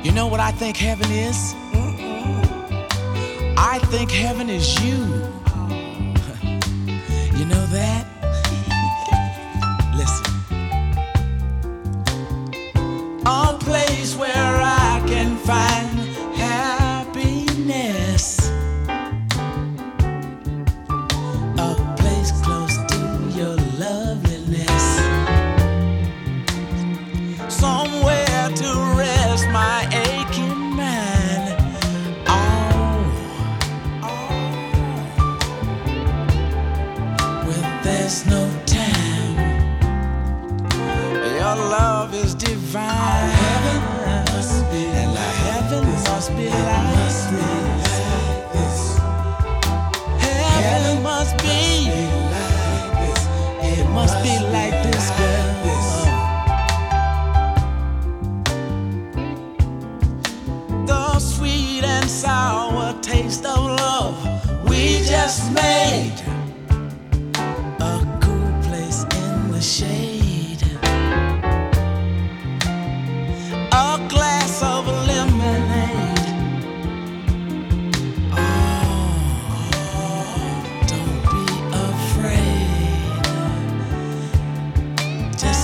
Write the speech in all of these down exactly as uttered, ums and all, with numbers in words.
You know what I think heaven is? I think heaven is you. You know that? Listen. A place where I can find happiness. A place close to your loveliness. Somewhere to rest my aching mind. Oh, oh. Where there's no time. Your love is divine. Heaven must be and like heaven must be like this. Heaven must be like this. It must be like this, girl. The sweet and sour taste of love we just made. A cool place in the shade. A glass of lemonade. Oh, don't be afraid. Just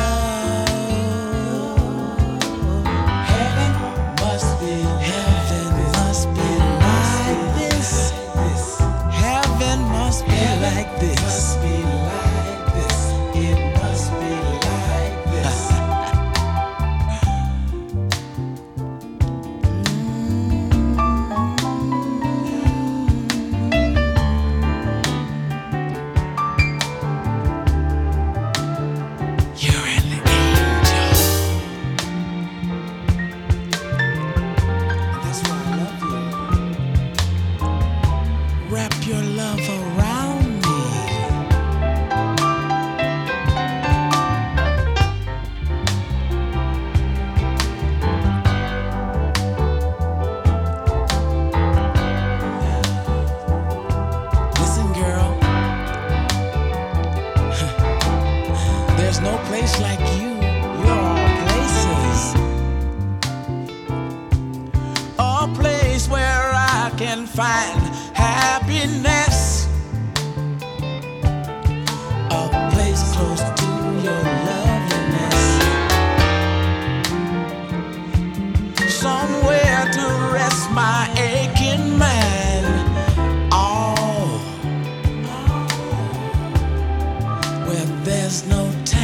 love. Heaven must be, heaven must be like this. Heaven must be like this. It must be like this. You're an angel. That's why I love you. Wrap your love around me. Listen, girl. There's no place like you. You're all places. A place where I can find happiness. A place close to your loveliness. Somewhere to rest my aching mind. Oh, where there's no time.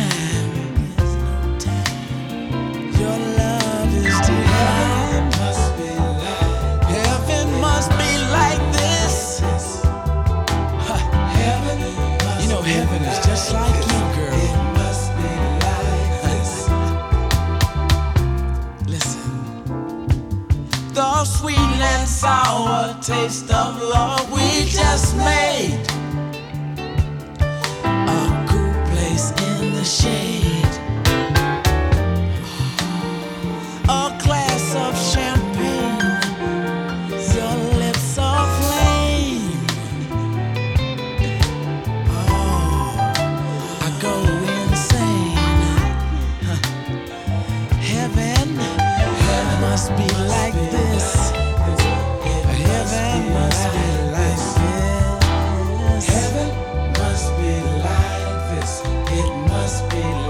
Your love is divine. Heaven must be like this. Huh. You know heaven is just like you, girl. Listen. The sweet and sour taste of love we just made. A cool place in the shade. A glass of champagne. Your lips are flame. Oh, I go insane. Huh. Heaven, heaven must be like this. Heaven must be like this. Heaven must be like this. It must be like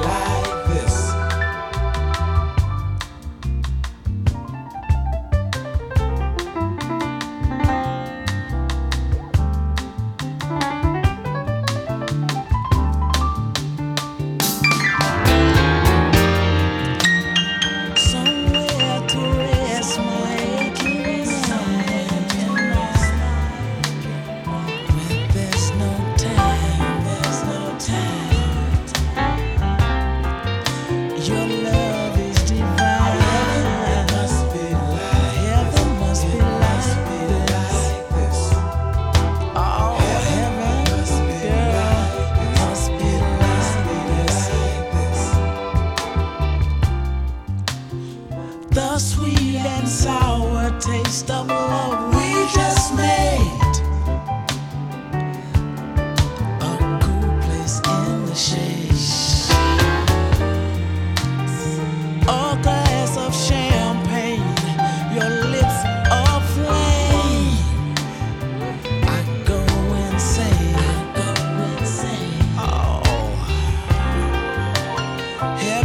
Heaven